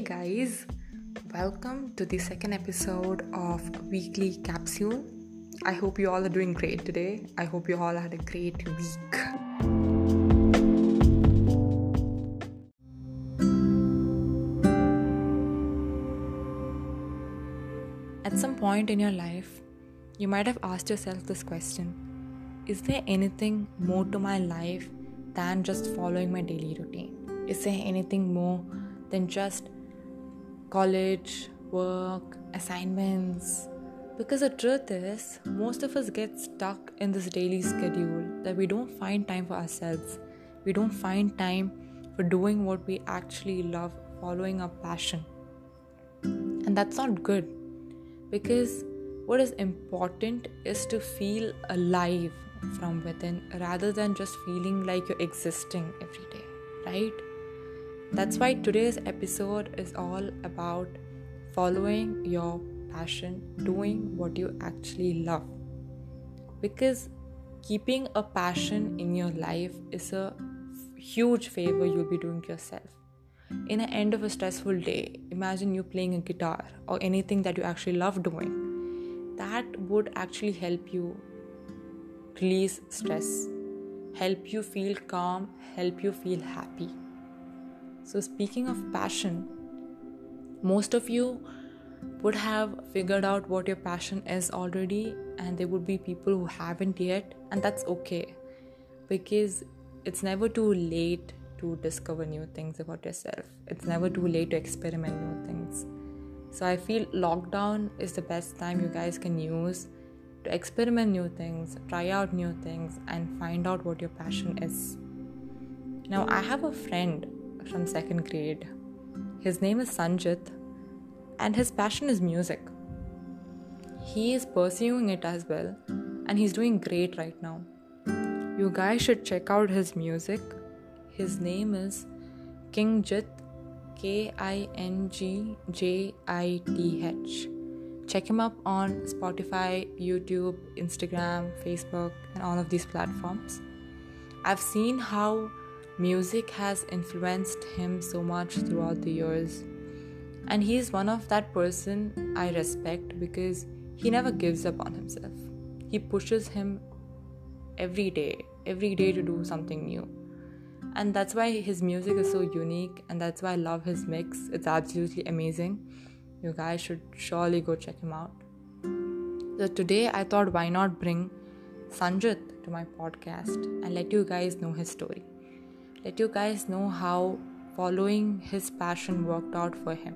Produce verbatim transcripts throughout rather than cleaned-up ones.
guys, welcome to the second episode of Weekly Capsule. I hope you all are doing great today. I hope you all had a great week. At some point in your life, you might have asked yourself this question: is there anything more to my life than just following my daily routine? Is there anything more than just college, work, assignments? Because the truth is, most of us get stuck in this daily schedule that we don't find time for ourselves. We don't find time for doing what we actually love, following our passion. And that's not good, because what is important is to feel alive from within rather than just feeling like you're existing every day, right? That's why today's episode is all about following your passion, doing what you actually love. Because keeping a passion in your life is a huge favor you'll be doing to yourself. In the end of a stressful day, imagine you playing a guitar or anything that you actually love doing. That would actually help you release stress, help you feel calm, help you feel happy. So speaking of passion, most of you would have figured out what your passion is already, and there would be people who haven't yet, and that's okay, because it's never too late to discover new things about yourself. It's never too late to experiment new things. So I feel lockdown is the best time you guys can use to experiment new things, try out new things, and find out what your passion is. Now, I have a friend from second grade. His name is Sanjit, and his passion is music. He is pursuing it as well, and he's doing great right now. You guys should check out his music. His name is Kingjith, K I N G J I T H. Check him up on Spotify, YouTube, Instagram, Facebook, and all of these platforms. I've seen how music has influenced him so much throughout the years. And he's one of that person I respect because he never gives up on himself. He pushes him every day, every day to do something new. And that's why his music is so unique, and that's why I love his mix. It's absolutely amazing. You guys should surely go check him out. So today I thought, why not bring Sanjit to my podcast and let you guys know his story. Let you guys know how following his passion worked out for him.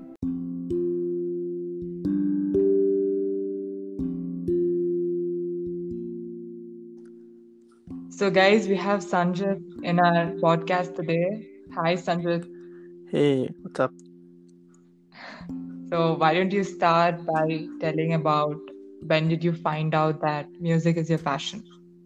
So guys, we have Sanjit in our podcast today. Hi Sanjit. Hey, what's up? So why don't you start by telling about when did you find out that music is your passion?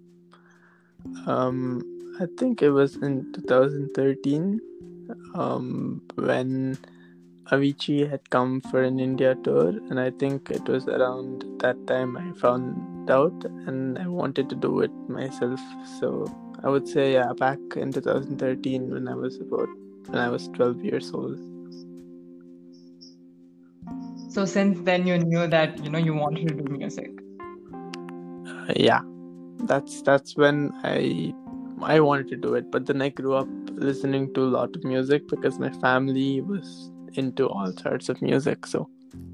Um, I think it was in twenty thirteen um, when Avicii had come for an India tour, and I think it was around that time I found out and I wanted to do it myself. So I would say, yeah, back in twenty thirteen when I was about, when I was twelve years old. So since then you knew that, you know, you wanted to do music. Uh, yeah, that's that's when I I wanted to do it. But then I grew up listening to a lot of music because my family was into all sorts of music. So,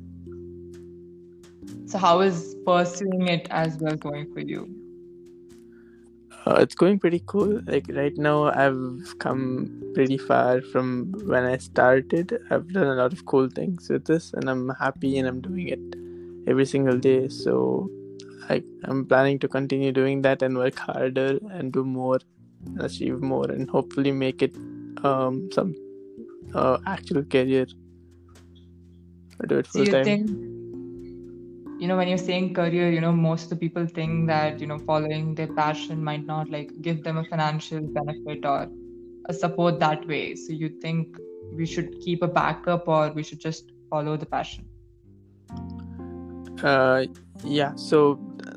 so how is pursuing it as well going for you? uh, it's going pretty cool. Like right now, I've come pretty far from when I started. I've done a lot of cool things with this, and I'm happy, and I'm doing it every single day. So, I, I'm planning to continue doing that and work harder and do more, and achieve more, and hopefully make it um, some uh, actual career. Or do it So full you time. think, you know, when you're saying career, you know, most of the people think that, you know, following their passion might not like give them a financial benefit or a support that way. So you think we should keep a backup, or we should just follow the passion? Uh, yeah. So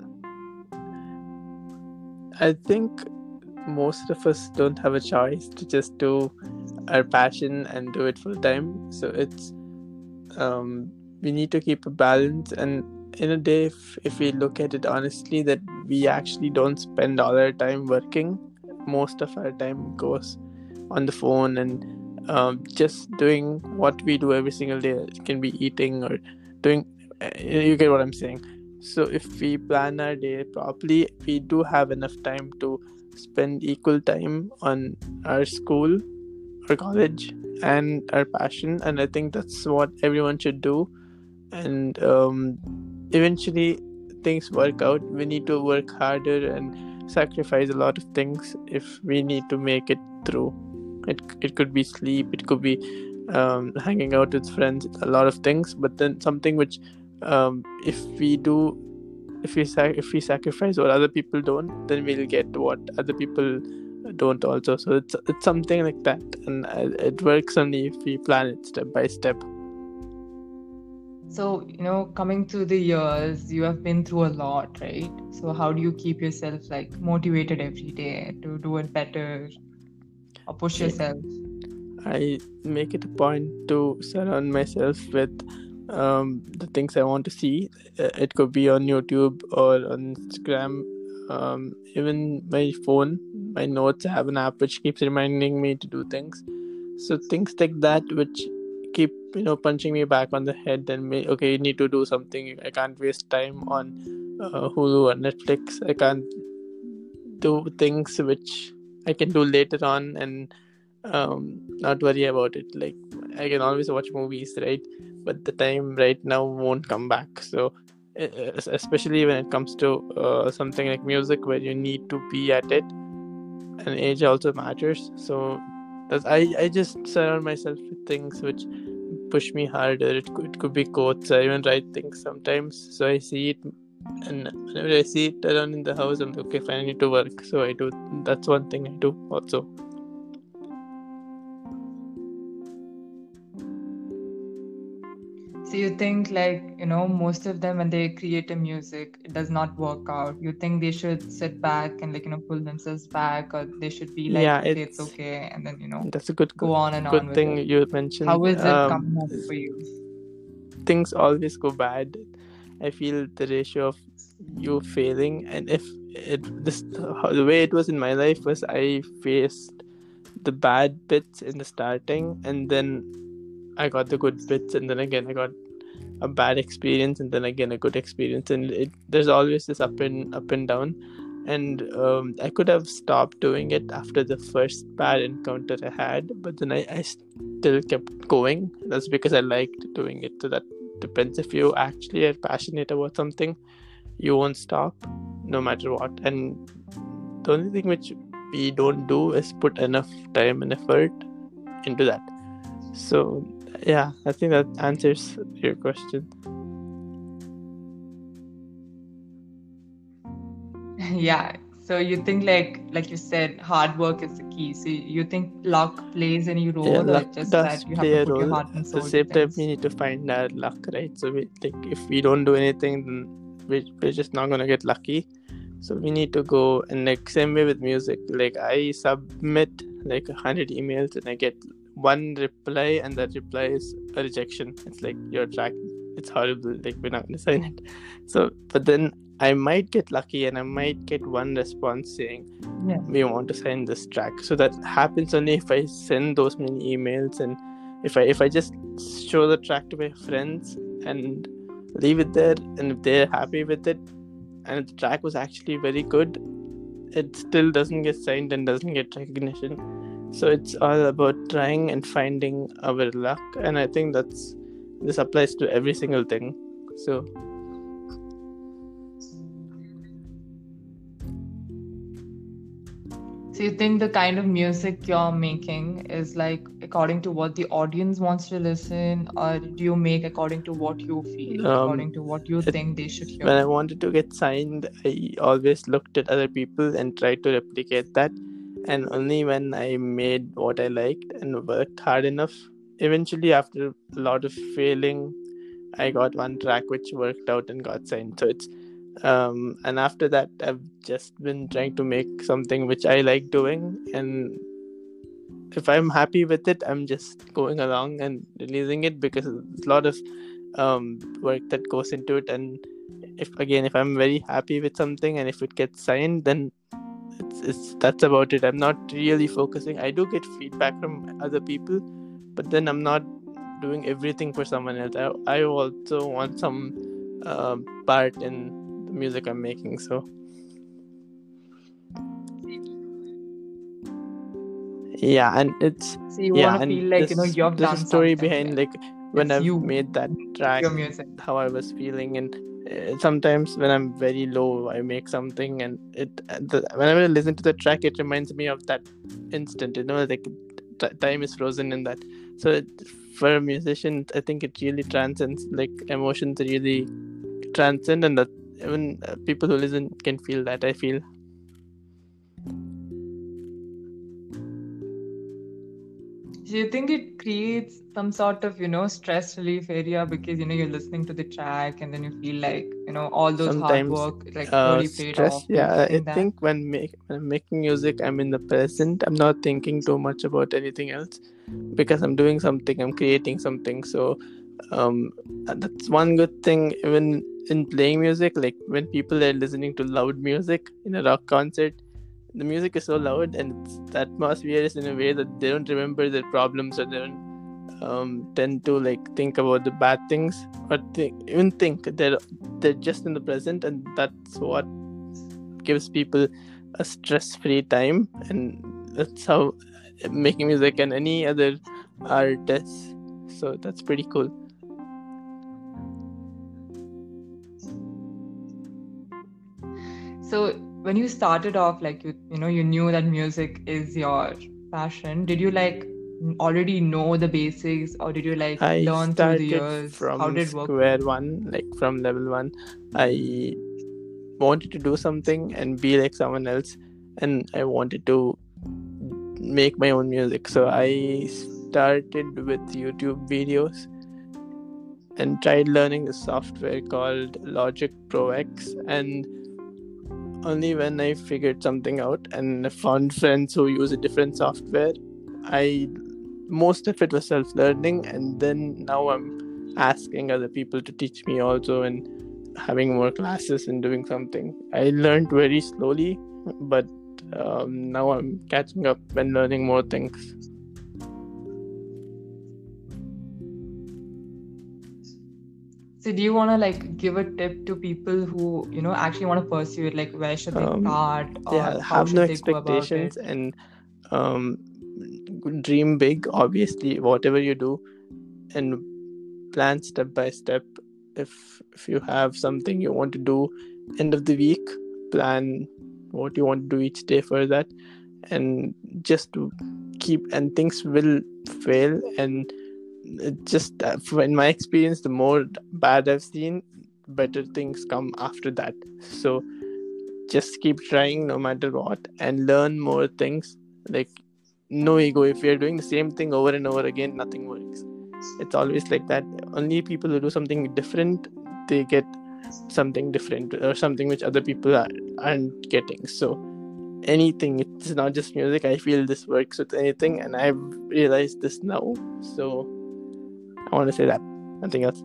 I think most of us don't have a choice to just do our passion and do it full time. So it's um, we need to keep a balance. And in a day, if, if we look at it honestly, that we actually don't spend all our time working. Most of our time goes on the phone and um, just doing what we do every single day. It can be eating or doing, uh, you get what I'm saying. So if we plan our day properly, we do have enough time to spend equal time on our school or college and our passion. And I think that's what everyone should do. And um, eventually things work out. We need to work harder and sacrifice a lot of things if we need to make it through. It, it could be sleep, it could be um, hanging out with friends, a lot of things. But then something which um, if we do if we sac- if we sacrifice what other people don't, then we'll get what other people don't also. So it's it's something like that, and uh, it works only if we plan it step by step. So, you know, coming through the years, you have been through a lot, right? So how do you keep yourself like motivated every day to do it better or push Yeah. yourself? I make it a point to surround myself with um, the things I want to see. Uh, It could be on YouTube or on Instagram, um, even my phone, my notes. I have an app which keeps reminding me to do things. So things like that, which keep you know punching me back on the head and me, okay, you need to do something. I can't waste time on uh, Hulu or Netflix. I can't do things which I can do later on and um, not worry about it. Like I can always watch movies, right? But the time right now won't come back. So uh, especially when it comes to uh, something like music, where you need to be at it, and age also matters. So that's, I I just surround myself with things which push me harder. It could, it could be quotes. I even write things sometimes. So I see it, and whenever I see it around in the house, I'm like, okay, fine, I need to work. So I do. That's one thing I do also. So you think like, you know, most of them when they create a music, it does not work out. You think they should sit back and like, you know, pull themselves back, or they should be like, Yeah, okay, it's it's okay, and then, you know, that's a good go on and on good with thing it. you mentioned. How is it Um, coming up for you? things always go bad. I feel the ratio of you failing, and if it this the way it was in my life was, I faced the bad bits in the starting, and then I got the good bits, and then again I got a bad experience, and then again a good experience, and it, there's always this up and up and down. And um, I could have stopped doing it after the first bad encounter I had, but then I, I still kept going. That's because I liked doing it. So that depends. If you actually are passionate about something, you won't stop no matter what. And the only thing which we don't do is put enough time and effort into that. So yeah, I think that answers your question. Yeah. So you think like like you said, hard work is the key. So you think luck plays any Yeah, role, or luck just does that you have play to a put your role. heart and At the soul to same time, we things? need to find our luck, right? So we like if we don't do anything, then we, we're just not gonna get lucky. So we need to go, and like same way with music. Like I submit like a hundred emails and I get one reply, and that reply is a rejection. It's like, your track, it's horrible. Like we're not gonna sign it. So, but then I might get lucky, and I might get one response saying, Yeah. we want to sign this track. So that happens only if I send those many emails, and if I if I just show the track to my friends and leave it there, and if they're happy with it, and if the track was actually very good, it still doesn't get signed and doesn't get recognition. So it's all about trying and finding our luck, and I think that's this applies to every single thing. So So you think the kind of music you're making is like according to what the audience wants to listen, or do you make according to what you feel, um, according to what you it, think they should hear? when I wanted to get signed, I always looked at other people and tried to replicate that. And only when I made what I liked and worked hard enough, eventually after a lot of failing, I got one track which worked out and got signed. So it's um and after that, I've just been trying to make something which I like doing, and if I'm happy with it, I'm just going along and releasing it, because there's a lot of um, work that goes into it. And if again, if I'm very happy with something and if it gets signed, then it's, it's that's about it. I'm not really focusing. I do get feedback from other people, but then I'm not doing everything for someone else. I, I also want some uh, part in the music I'm making. So yeah, and it's So you yeah, want to and feel like, you know, this you've there's a done story something. behind, like, when It's I've you, made that track, your music. how I was feeling. And uh, sometimes when I'm very low, I make something, and it the, whenever I listen to the track, it reminds me of that instant, you know, like t- time is frozen in that. So it, for a musician, I think it really transcends, like emotions really transcend, and that even uh, people who listen can feel that, I feel. So you think it creates some sort of, you know, stress relief area because, you know, you're listening to the track and then you feel like, you know, all those hard Sometimes work like uh really paid stress, off. Do you yeah. I think that? think when make when I'm making music, I'm in the present. I'm not thinking too much about anything else, because I'm doing something, I'm creating something. So um that's one good thing. Even in playing music, like when people are listening to loud music in a rock concert, the music is so loud, and it's, the atmosphere is in a way that they don't remember their problems, or they don't um, tend to like think about the bad things, or think, even think they're they're just in the present, and that's what gives people a stress-free time. And that's how making music and any other art is. So that's pretty cool. So when you started off, like you, you know, you knew that music is your passion. Did you like already know the basics, or did you like I learn through the started years? How from did it work for square you? one, like from level one. I wanted to do something and be like someone else, and I wanted to make my own music. So I started with YouTube videos and tried learning a software called Logic Pro X. And only when I figured something out and found friends who use a different software, I most of it was self-learning. And then now I'm asking other people to teach me also, and having more classes and doing something. I learned very slowly, but um, now I'm catching up and learning more things. So do you want to like give a tip to people who, you know, actually want to pursue it? Like where should they Um, start, or yeah, how have no should they go about expectations, it? and um, dream big. Obviously, whatever you do, and plan step by step. If if you have something you want to do end of the week, plan what you want to do each day for that, and just to keep. And things will fail, and it just uh, in my experience, the more bad I've seen, better things come after that. So just keep trying no matter what, and learn more things. Like, no ego. If you're doing the same thing over and over again, nothing works. It's always like that. Only people who do something different, they get something different, or something which other people are, aren't getting. So anything, it's not just music. I feel this works with anything, and I've realized this now. So I want to say that, nothing else.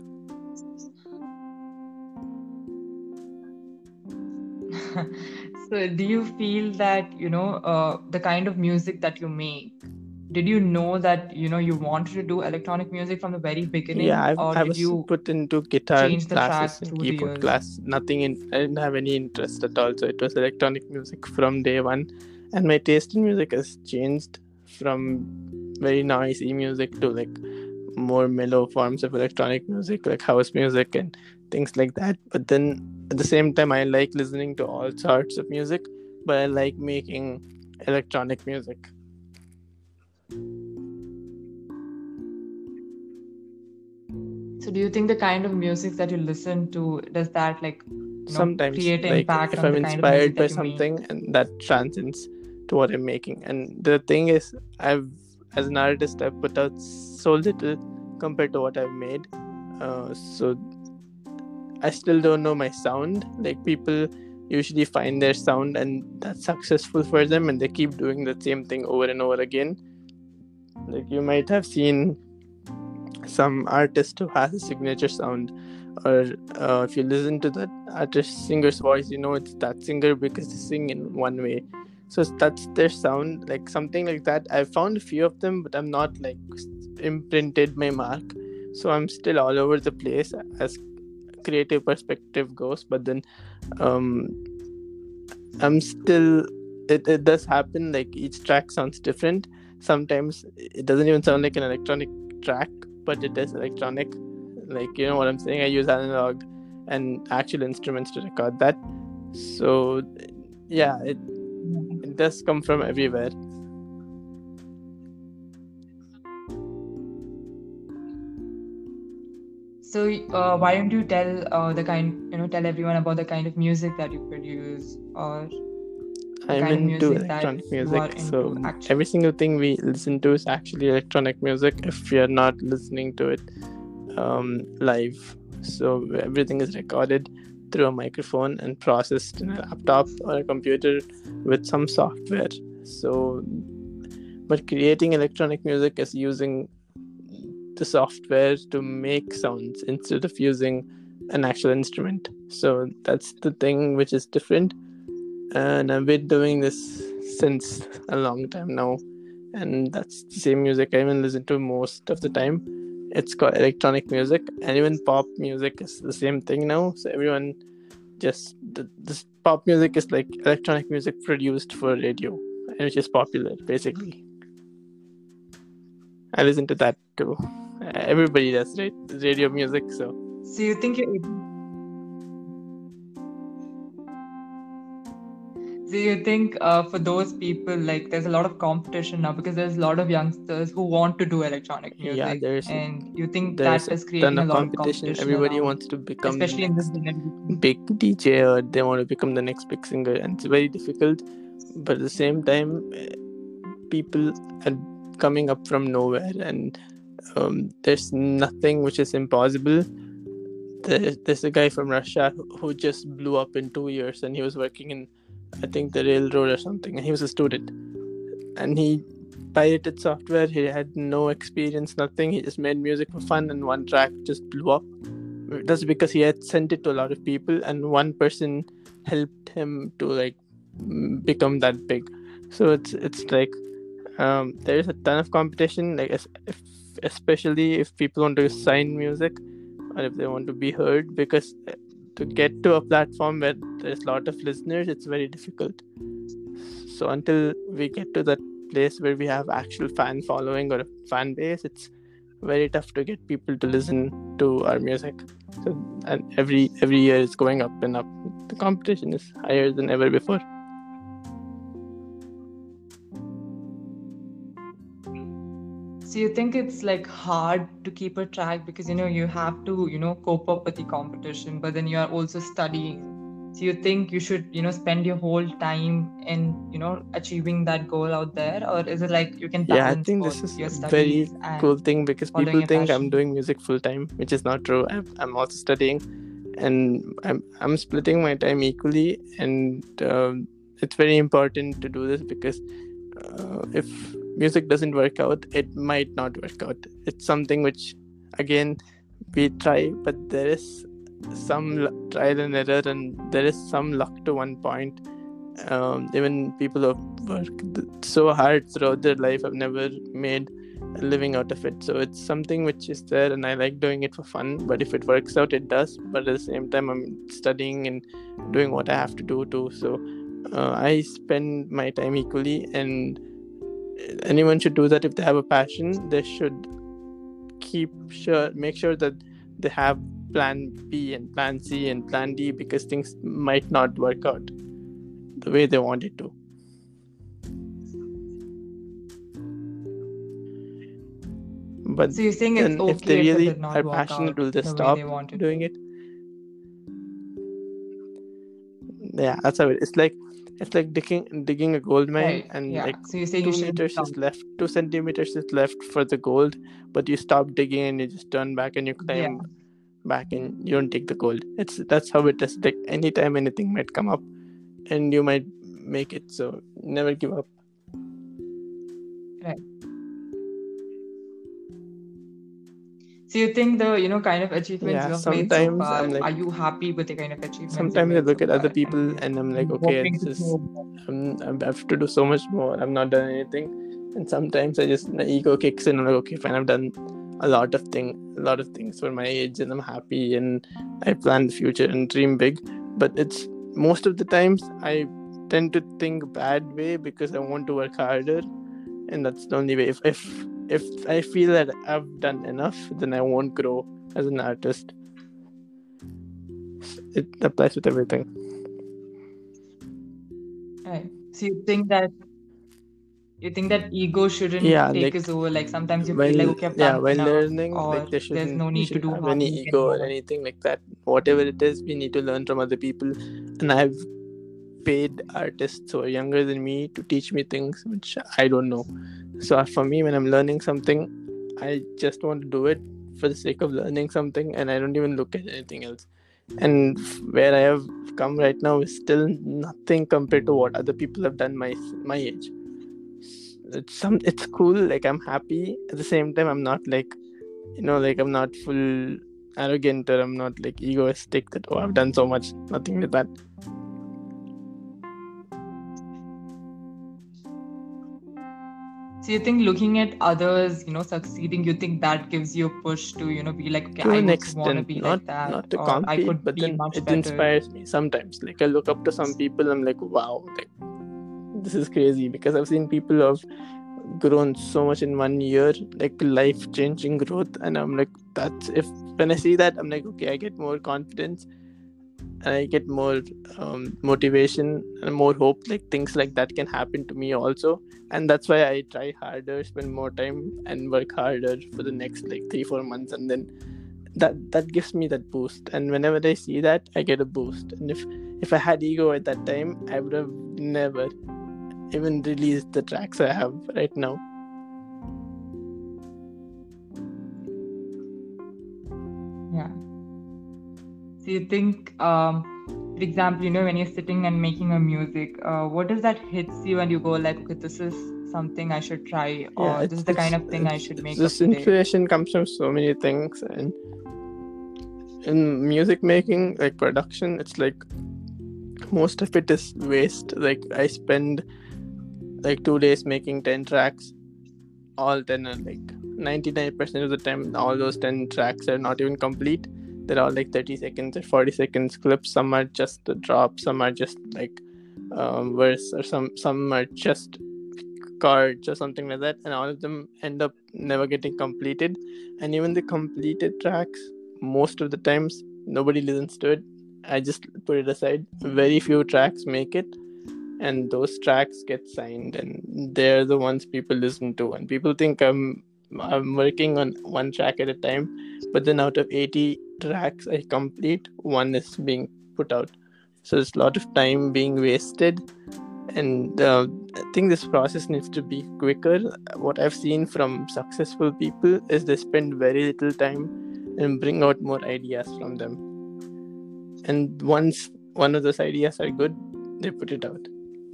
So do you feel that, you know, uh, the kind of music that you make, did you know that, you know, you wanted to do electronic music from the very Yeah, beginning, I've, or I did was you put into guitar change the classes track and through the keyboard years? class. Nothing in, I didn't have any interest at all. So it was electronic music from day one. And my taste in music has changed from very noisy music to like more mellow forms of electronic music, like house music and things like that. But then at the same time, I like listening to all sorts of music, but I like making electronic music. So do you think the kind of music that you listen to, does that like, you know, Sometimes, create an like, impact if on I'm the kind of music inspired by that you make? something, and that transcends to what I'm making. And the thing is, I've as an artist, I've put out so little compared to what I've made. Uh, so I still don't know my sound. Like, people usually find their sound, and that's successful for them, and they keep doing the same thing over and over again. Like you might have seen some artist who has a signature sound, or uh, if you listen to that artist singer's voice, you know it's that singer because they sing in one way. So that's their sound, like something like that. I found a few of them, but I'm not like imprinted my mark. So I'm still all over the place as creative perspective goes. But then um I'm still it, it does happen, like each track sounds different. Sometimes it doesn't even sound like an electronic track, but it is electronic. Like, you know what I'm saying? I use analog and actual instruments to record that. So yeah, it it does come from everywhere. So, uh, why don't you tell uh, the kind, you know, tell everyone about the kind of music that you produce, or the I'm kind of into music that electronic you are music, so into actually? every single thing we listen to is actually electronic music if we are not listening to it um, live. So everything is recorded through a microphone and processed in a laptop or a computer with some software. So, but creating electronic music is using the software to make sounds instead of using an actual instrument. So that's the thing which is different. And I've been doing this since a long time now, and that's the same music I even listen to most of the time. It's called electronic music, and even pop music is the same thing now. So everyone just the, this pop music is like electronic music produced for radio, and which is popular basically. I listen to that too. Everybody does, right? Radio music. So So you think you're able... So you think uh, for those people, like there's a lot of competition now because there's a lot of youngsters who want to do electronic yeah, music, there's and you think there's that a is ton creating a of lot of competition. competition Everybody around, wants to become the especially in this next generation. big D J, or they want to become the next big singer, and it's very difficult. But at the same time, eh, people are coming up from nowhere, and um, there's nothing which is impossible. There, there's a guy from Russia who- who just blew up in two years, and he was working in, I think, the railroad or something, and he was a student, and he pirated software. He had no experience, nothing. He just made music for fun, and one track just blew up. That's because he had sent it to a lot of people, and one person helped him to like mm, become that big. So it's it's like um, there is a ton of competition, like if, especially if people want to sign music or if they want to be heard, because to get to a platform where there's a lot of listeners, it's very difficult. So until we get to that place where we have actual fan following or a fan base, it's very tough to get people to listen to our music. So, and every every year it's going up and up. The competition is higher than ever before. So you think it's like hard to keep a track because you know you have to you know cope up with the competition, but then you are also studying. So you think you should you know spend your whole time in you know achieving that goal out there, or is it like you can Yeah, I balance think both this is your a very studies and cool thing, because following people your think I'm passion? doing music full time, which is not true. I'm, I'm also studying, and I'm I'm splitting my time equally, and um, it's very important to do this because uh, if music doesn't work out, it might not work out. It's something which, again, we try, but there is some l- trial and error, and there is some luck to one point. Um, even people who have worked so hard throughout their life have never made a living out of it. So it's something which is there, and I like doing it for fun. But if it works out, it does. But at the same time, I'm studying and doing what I have to do too. So uh, I spend my time equally, and anyone should do that. If they have a passion, they should keep sure make sure that they have plan B and plan C and plan D, because things might not work out the way they want it to. But So you're saying it's then if they okay if it really did not are work passionate, out will they the way stop they wanted doing to? it? Yeah, that's how it it's like it's like digging digging a gold mine, Right. and Yeah. like So you're saying you two shouldn't meters stop. is left two centimeters is left for the gold, but you stop digging and you just turn back and you Yeah. climb back and you don't take the gold. It's that's how it is. Like anytime anything might come up and you might make it. So never give up. Right. So you think the, you know, kind of achievements Yeah, you have made so sometimes far, I'm like, are you happy with the kind of achievements you've sometimes I made so look at other far? people And and I'm like, you okay, hoping this to is, grow more? I'm, I'm, I have to do so much more. I've not done anything. And sometimes I just, my ego kicks in. I'm like, okay, fine, I've done a lot of thing, a lot of things for my age, and I'm happy, and I plan the future and dream big. But it's most of the times I tend to think bad way because I want to work harder, and that's the only way. If if if I feel that I've done enough, then I won't grow as an artist. It applies with everything. Right. So you think that you think that ego shouldn't Yeah, take like us over. Like sometimes you feel like, while okay, I've yeah, done while enough, learning, like or there there's shouldn't no we need to shouldn't do have hard any work ego or anymore. anything like that. Whatever it is, we need to learn from other people. And I've paid artists who are younger than me to teach me things which I don't know. So for me, when I'm learning something, I just want to do it for the sake of learning something, and I don't even look at anything else. And where I have come right now is still nothing compared to what other people have done my my age. It's some it's cool, like I'm happy. At the same time, I'm not like, you know, like I'm not full arrogant, or I'm not like egoistic that, oh, I've done so much. Nothing like that. So you think looking at others, you know, succeeding, you think that gives you a push to, you know, be like, okay, To I an also want to extent, be not like that, not to or I compete, could but be then much it better. inspires me sometimes. Like I look up to some people, I'm like, wow, like this is crazy, because I've seen people who have grown so much in one year, like life changing growth, and I'm like, that's, if when I see that, I'm like, okay, I get more confidence, and I get more um, motivation and more hope, like things like that can happen to me also. And that's why I try harder, spend more time, and work harder for the next like three four months, and then that that gives me that boost. And whenever I see that, I get a boost. And if if I had ego at that time, I would have never even released the tracks I have right now. Yeah. So you think, um, for example, you know, when you're sitting and making a music, uh, what does that hits you and you go like, okay, this is something I should try, Yeah, or this it's is the kind it's, of thing I it's, should it's make up this today? inspiration comes from so many things. And in music making, like production, it's like most of it is waste. Like I spend like two days making ten tracks. All ten are like ninety-nine percent of the time, all those ten tracks are not even complete. They're all like thirty seconds or forty seconds clips. Some are just a drop, some are just like um, verse, or some some are just cards or something like that, and all of them end up never getting completed. And even the completed tracks, most of the times nobody listens to it. I just put it aside. Very few tracks make it, and those tracks get signed, and they're the ones people listen to. And people think i'm i'm working on one track at a time, but then out of eighty tracks I complete, one is being put out. So there's a lot of time being wasted. And uh, I think this process needs to be quicker. What I've seen from successful people is they spend very little time and bring out more ideas from them, and once one of those ideas are good, they put it out.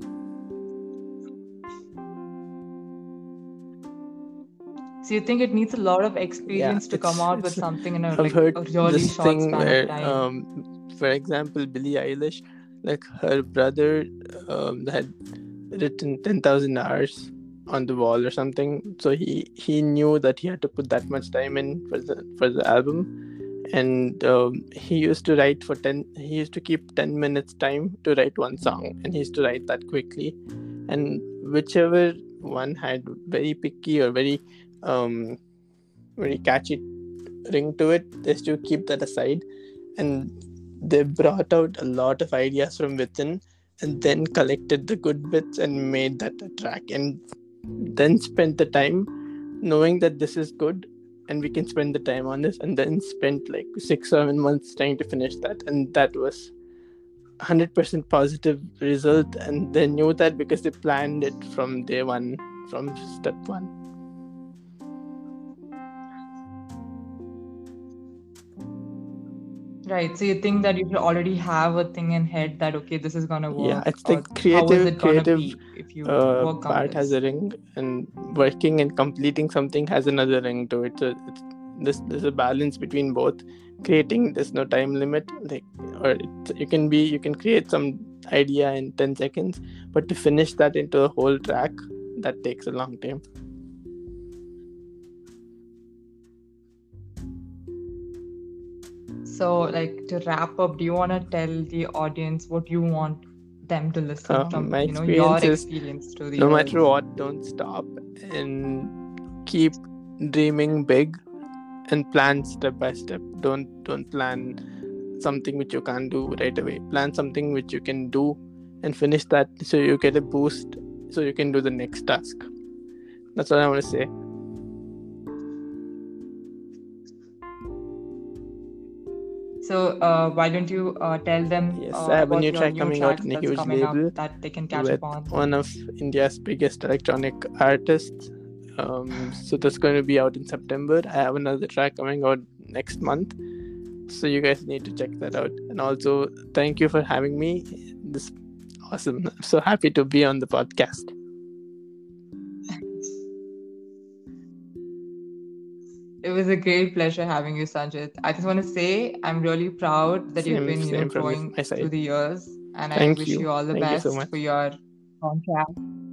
So you think it needs a lot of Yeah, experience to come it's out with it's something in a I've like heard a really this short thing span of where time? um for example, Billie Eilish, like her brother um had written ten thousand hours on the wall or something, so he he knew that he had to put that much time in for the for the album. And um, he used to write for ten he used to keep ten minutes time to write one song, and he used to write that quickly. And whichever one had very picky or very um very catchy ring to it, they used to keep that aside. And they brought out a lot of ideas from within, and then collected the good bits and made that a track, and then spent the time knowing that this is good and we can spend the time on this, and then spent like six seven months trying to finish that. And that was one hundred percent positive result, and they knew that because they planned it from day one, from step one. Right. So you think that you should already have a thing in head that okay, this is gonna Yeah, work, it's the or how is creative it gonna creative be if you uh, work on part has a this? ring, and working and completing something has another ring to it. So it's this there's a balance between both. Creating, there's no time limit, like, or it, you can be you can create some idea in ten seconds, but to finish that into a whole track, that takes a long time. So, like, to wrap up, do you want to tell the audience what you want them to listen Uh, from, my you know, your experience is, experience to the no matter years? what, don't stop and keep dreaming big and plan step by step. Don't don't plan something which you can't do right away. Plan something which you can do and finish that, so you get a boost, so you can do the next task. That's what I want to say. So, uh, why don't you uh, tell them Yes, uh, I have a about new your track new coming out tracks in a that's huge coming label up that they can catch with up on? one of India's biggest electronic artists. Um, so that's going to be out in September. I have another track coming out next month. So you guys need to check that out. And also, thank you for having me. This is awesome. I'm so happy to be on the podcast. It was a great pleasure having you, Sanjit. I just want to say I'm really proud that you've Same, been, you know, same from growing my through side. the years, and I Thank wish you. you all the Thank you best so much. for your contract.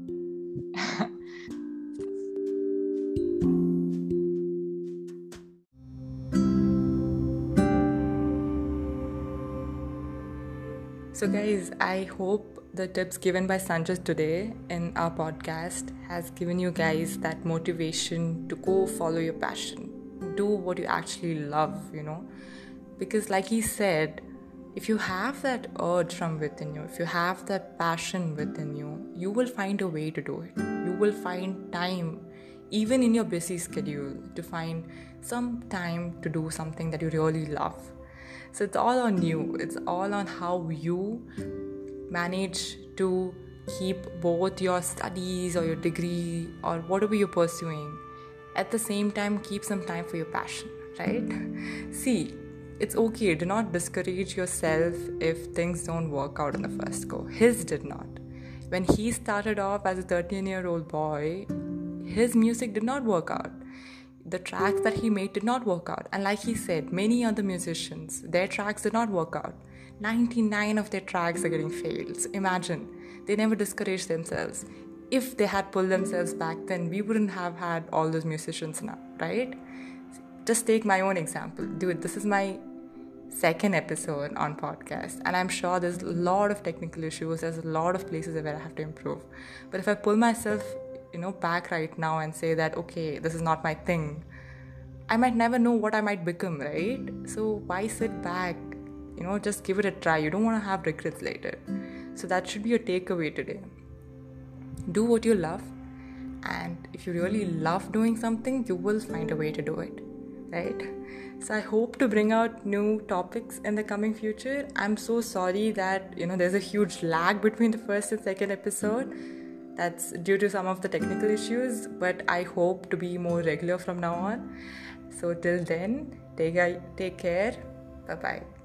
So guys, I hope the tips given by Sanjit today in our podcast has given you guys that motivation to go follow your passion. Do what you actually love, you know. Because like he said, if you have that urge from within you, if you have that passion within you, you will find a way to do it. You will find time, even in your busy schedule, to find some time to do something that you really love. So it's all on you. It's all on how you manage to keep both your studies or your degree or whatever you're pursuing. At the same time, keep some time for your passion, right? See, it's okay. Do not discourage yourself if things don't work out in the first go. His did not. When he started off as a thirteen-year-old boy, his music did not work out. The tracks that he made did not work out. And like he said, many other musicians, their tracks did not work out. ninety-nine of their tracks are getting failed. So imagine, they never discouraged themselves. If they had pulled themselves back then, we wouldn't have had all those musicians now, right? Just take my own example. Dude, this is my second episode on podcast, and I'm sure there's a lot of technical issues. There's a lot of places where I have to improve. But if I pull myself you know back right now and say that, okay, this is not my thing, I might never know what I might become, right? So why sit back? You know just give it a try. You don't want to have regrets later. So that should be your takeaway today. Do what you love, and if you really love doing something, you will find a way to do it, right? So I hope to bring out new topics in the coming future. I'm so sorry that you know there's a huge lag between the first and second episode. That's due to some of the technical issues, but I hope to be more regular from now on. So till then, take, take care. Bye-bye.